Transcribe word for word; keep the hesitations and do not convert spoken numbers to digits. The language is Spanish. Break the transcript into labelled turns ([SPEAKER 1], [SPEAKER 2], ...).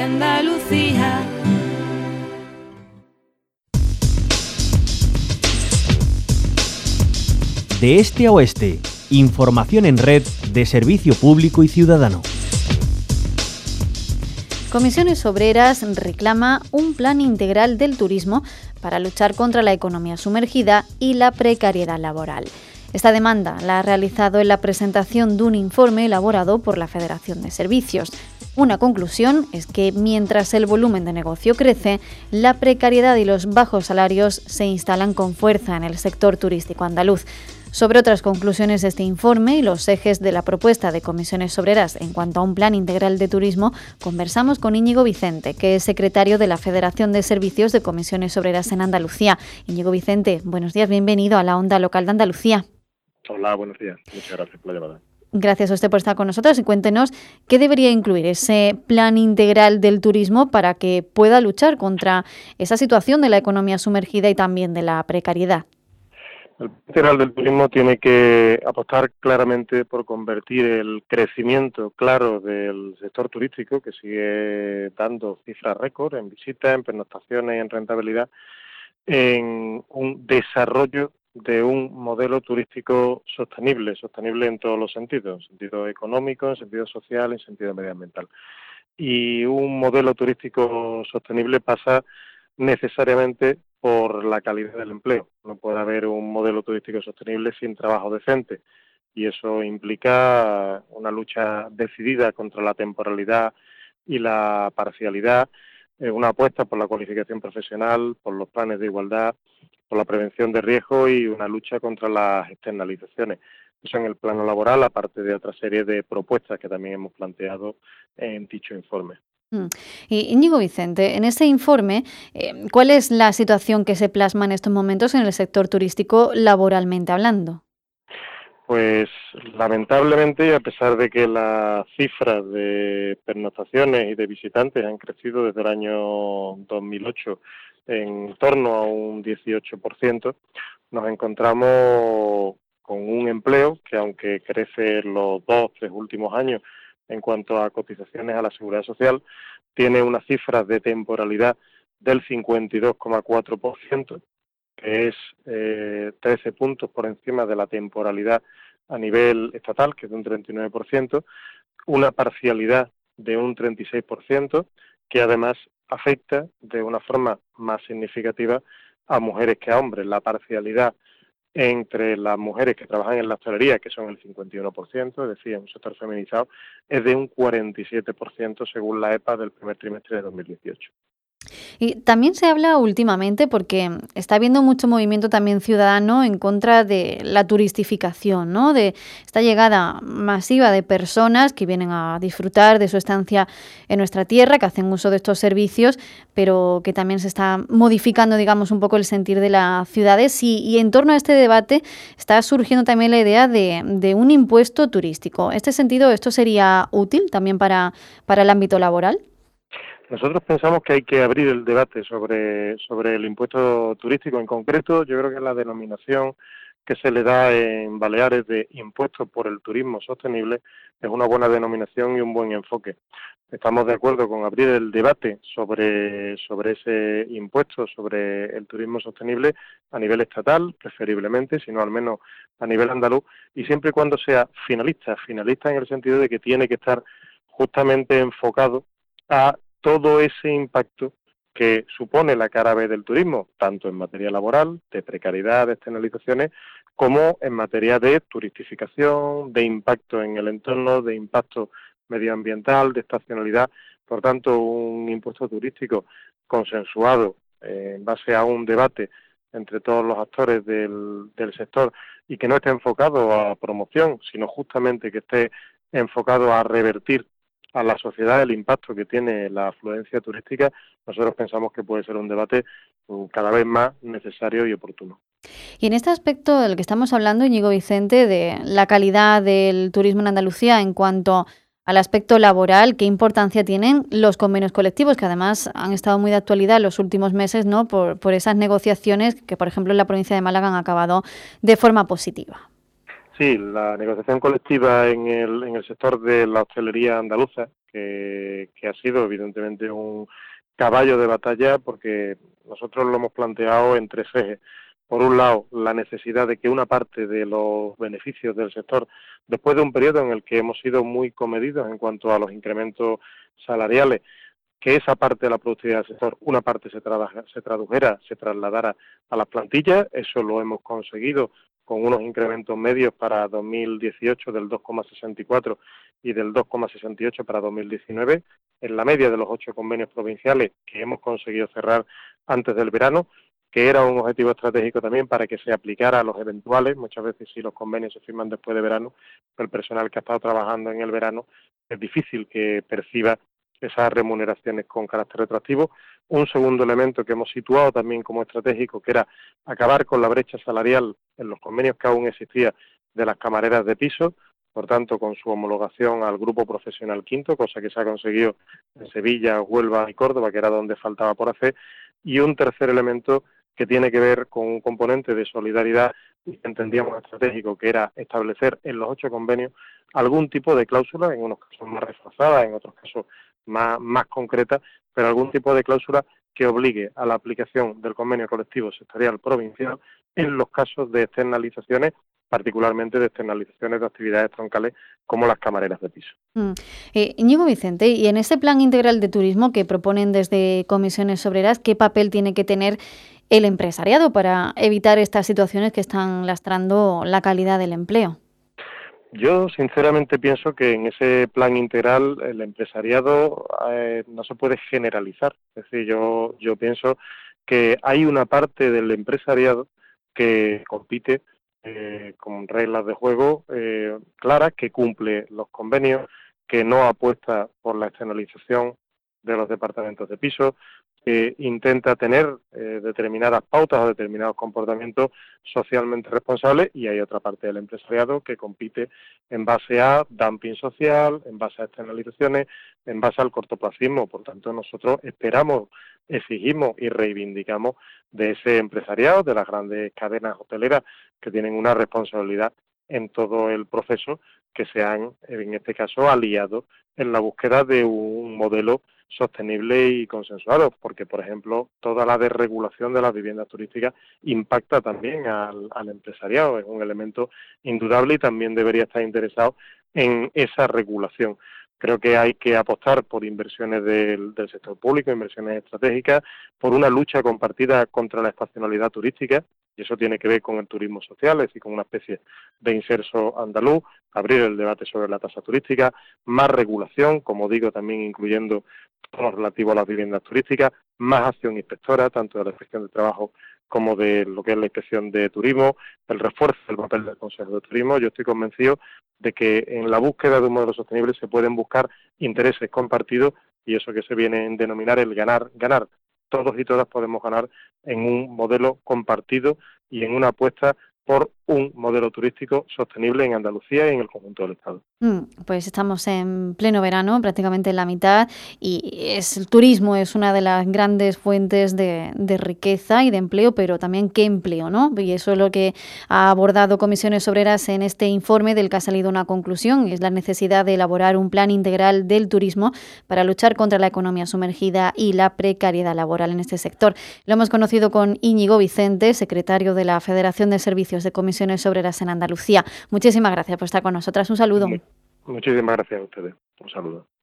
[SPEAKER 1] Andalucía.
[SPEAKER 2] De este a oeste, información en red de servicio público y ciudadano.
[SPEAKER 3] Comisiones Obreras reclama un plan integral del turismo para luchar contra la economía sumergida y la precariedad laboral. Esta demanda la ha realizado en la presentación de un informe elaborado por la Federación de Servicios. Una conclusión es que mientras el volumen de negocio crece, la precariedad y los bajos salarios se instalan con fuerza en el sector turístico andaluz. Sobre otras conclusiones de este informe y los ejes de la propuesta de Comisiones Obreras en cuanto a un plan integral de turismo, conversamos con Íñigo Vicente, que es secretario de la Federación de Servicios de Comisiones Obreras en Andalucía. Íñigo Vicente, buenos días, bienvenido a la Onda Local de Andalucía.
[SPEAKER 4] Hola, buenos días. Muchas gracias por la llamada.
[SPEAKER 3] Gracias a usted por estar con nosotros y cuéntenos qué debería incluir ese plan integral del turismo para que pueda luchar contra esa situación de la economía sumergida y también de la precariedad.
[SPEAKER 4] El plan integral del turismo tiene que apostar claramente por convertir el crecimiento claro del sector turístico, que sigue dando cifras récord en visitas, en pernoctaciones y en rentabilidad, en un desarrollo de un modelo turístico sostenible, sostenible en todos los sentidos, en sentido económico, en sentido social, en sentido medioambiental. Y un modelo turístico sostenible pasa necesariamente por la calidad del empleo. No puede haber un modelo turístico sostenible sin trabajo decente, y eso implica una lucha decidida contra la temporalidad y la parcialidad, eh, una apuesta por la cualificación profesional, por los planes de igualdad, por la prevención de riesgos y una lucha contra las externalizaciones. Eso en el plano laboral, aparte de otra serie de propuestas que también hemos planteado en dicho informe.
[SPEAKER 3] Mm. Y Íñigo Vicente, en ese informe, eh, ¿cuál es la situación que se plasma en estos momentos en el sector turístico laboralmente hablando?
[SPEAKER 4] Pues lamentablemente, a pesar de que las cifras de pernoctaciones y de visitantes han crecido desde el año dos mil ocho en torno a un dieciocho por ciento, nos encontramos con un empleo que, aunque crece en los dos, tres últimos años en cuanto a cotizaciones a la Seguridad Social, tiene unas cifras de temporalidad del cincuenta y dos coma cuatro por ciento, que es eh, trece puntos por encima de la temporalidad a nivel estatal, que es de un treinta y nueve por ciento, una parcialidad de un treinta y seis por ciento, que además afecta de una forma más significativa a mujeres que a hombres. La parcialidad entre las mujeres que trabajan en la hostelería, que son el cincuenta y uno por ciento, es decir, en un sector feminizado, es de un cuarenta y siete por ciento según la E P A del primer trimestre de dos mil dieciocho.
[SPEAKER 3] Y también se habla últimamente, porque está habiendo mucho movimiento también ciudadano en contra de la turistificación, ¿no? De esta llegada masiva de personas que vienen a disfrutar de su estancia en nuestra tierra, que hacen uso de estos servicios, pero que también se está modificando, digamos, un poco el sentir de las ciudades. Y, y en torno a este debate está surgiendo también la idea de, de un impuesto turístico. En este sentido, ¿esto sería útil también para, para el ámbito laboral?
[SPEAKER 4] Nosotros pensamos que hay que abrir el debate sobre, sobre el impuesto turístico. En concreto, yo creo que la denominación que se le da en Baleares de impuesto por el turismo sostenible es una buena denominación y un buen enfoque. Estamos de acuerdo con abrir el debate sobre, sobre ese impuesto, sobre el turismo sostenible a nivel estatal, preferiblemente, sino al menos a nivel andaluz, y siempre y cuando sea finalista, finalista en el sentido de que tiene que estar justamente enfocado a todo ese impacto que supone la cara B del turismo, tanto en materia laboral, de precariedad, de externalizaciones, como en materia de turistificación, de impacto en el entorno, de impacto medioambiental, de estacionalidad. Por tanto, un impuesto turístico consensuado eh, en base a un debate entre todos los actores del, del sector y que no esté enfocado a promoción, sino justamente que esté enfocado a revertir a la sociedad el impacto que tiene la afluencia turística, nosotros pensamos que puede ser un debate cada vez más necesario y oportuno.
[SPEAKER 3] Y en este aspecto del que estamos hablando, Íñigo Vicente, de la calidad del turismo en Andalucía en cuanto al aspecto laboral, ¿qué importancia tienen los convenios colectivos, que además han estado muy de actualidad en los últimos meses, ¿no? por, por esas negociaciones que, por ejemplo, en la provincia de Málaga han acabado de forma positiva?
[SPEAKER 4] Sí, la negociación colectiva en el, en el sector de la hostelería andaluza, que que, que ha sido evidentemente un caballo de batalla, porque nosotros lo hemos planteado en tres ejes. Por un lado, la necesidad de que una parte de los beneficios del sector, después de un periodo en el que hemos sido muy comedidos en cuanto a los incrementos salariales, que esa parte de la productividad del sector, una parte se, trabaja, se tradujera, se trasladara a las plantillas. Eso lo hemos conseguido con unos incrementos medios para dos mil dieciocho del dos coma sesenta y cuatro y del dos coma sesenta y ocho para dos mil diecinueve, en la media de los ocho convenios provinciales que hemos conseguido cerrar antes del verano, que era un objetivo estratégico también para que se aplicara a los eventuales. Muchas veces, si los convenios se firman después de verano, el personal que ha estado trabajando en el verano es difícil que perciba esas remuneraciones con carácter retroactivo. Un segundo elemento que hemos situado también como estratégico, que era acabar con la brecha salarial en los convenios que aún existía de las camareras de piso, por tanto, con su homologación al grupo profesional quinto, cosa que se ha conseguido en Sevilla, Huelva y Córdoba, que era donde faltaba por hacer. Y un tercer elemento que tiene que ver con un componente de solidaridad que entendíamos estratégico, que era establecer en los ocho convenios algún tipo de cláusula, en unos casos más reforzada, en otros casos más, más concreta, pero algún tipo de cláusula que obligue a la aplicación del convenio colectivo sectorial provincial en los casos de externalizaciones, particularmente de externalizaciones de actividades troncales como las camareras de piso.
[SPEAKER 3] Mm. Eh, Íñigo Vicente, y en ese plan integral de turismo que proponen desde Comisiones Obreras, ¿qué papel tiene que tener el empresariado para evitar estas situaciones que están lastrando la calidad del empleo?
[SPEAKER 4] Yo sinceramente pienso que en ese plan integral el empresariado eh, no se puede generalizar. Es decir, yo, yo pienso que hay una parte del empresariado que compite eh, con reglas de juego eh, claras, que cumple los convenios, que no apuesta por la externalización de los departamentos de piso, que intenta tener eh, determinadas pautas o determinados comportamientos socialmente responsables, y hay otra parte del empresariado que compite en base a dumping social, en base a externalizaciones, en base al cortoplacismo. Por tanto, nosotros esperamos, exigimos y reivindicamos de ese empresariado, de las grandes cadenas hoteleras que tienen una responsabilidad en todo el proceso, que se han, en este caso, aliado en la búsqueda de un modelo sostenible y consensuado, porque, por ejemplo, toda la desregulación de las viviendas turísticas impacta también al, al empresariado. Es un elemento indudable y también debería estar interesado en esa regulación. Creo que hay que apostar por inversiones del, del sector público, inversiones estratégicas, por una lucha compartida contra la estacionalidad turística, y eso tiene que ver con el turismo social, es decir, con una especie de inserso andaluz, abrir el debate sobre la tasa turística, más regulación, como digo, también incluyendo todo lo relativo a las viviendas turísticas, más acción inspectora, tanto de la Inspección de Trabajo como de lo que es la Inspección de Turismo, el refuerzo del papel del Consejo de Turismo. Yo estoy convencido de que en la búsqueda de un modelo sostenible se pueden buscar intereses compartidos, y eso que se viene a denominar el ganar, ganar. Todos y todas podemos ganar en un modelo compartido y en una apuesta por un modelo turístico sostenible en Andalucía y en el conjunto del Estado.
[SPEAKER 3] Mm, pues estamos en pleno verano, prácticamente en la mitad, y es, el turismo es una de las grandes fuentes de, de riqueza y de empleo, pero también qué empleo, ¿no? Y eso es lo que ha abordado Comisiones Obreras en este informe, del que ha salido una conclusión, y es la necesidad de elaborar un plan integral del turismo para luchar contra la economía sumergida y la precariedad laboral en este sector. Lo hemos conocido con Íñigo Vicente, secretario de la Federación de Servicios de Comisiones Obreras en Andalucía. Muchísimas gracias por estar con nosotras. Un saludo.
[SPEAKER 4] Muchísimas gracias a ustedes. Un saludo.